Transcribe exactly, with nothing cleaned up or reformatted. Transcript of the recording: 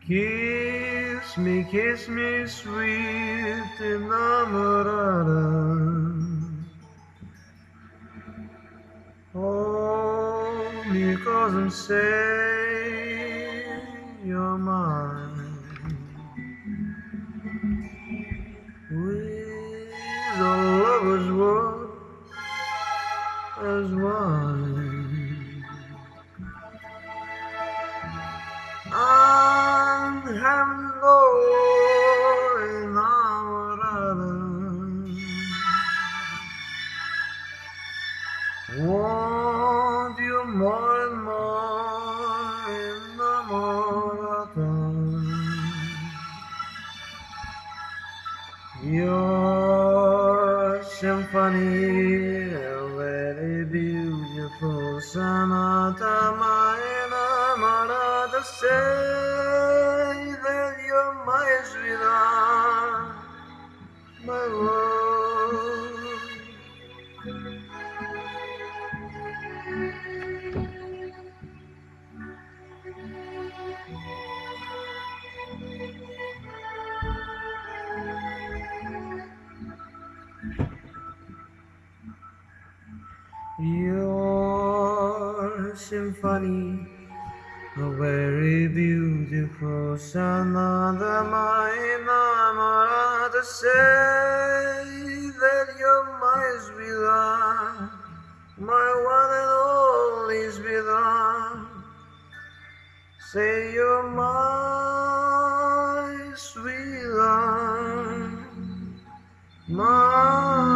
Kiss me, kiss me, sweet enamorada. Hold me close and say you're mine. With a lover's word as wine. I'm having no enamorada. Want you more and more enamorada. Your symphony, a very beautiful sonata, my enamorada, say that you're my sweetheart, my love. Your symphony, a very beautiful sonata, my enamorada, say that you're my sweetheart, my one and only sweetheart. Say you're my sweetheart, my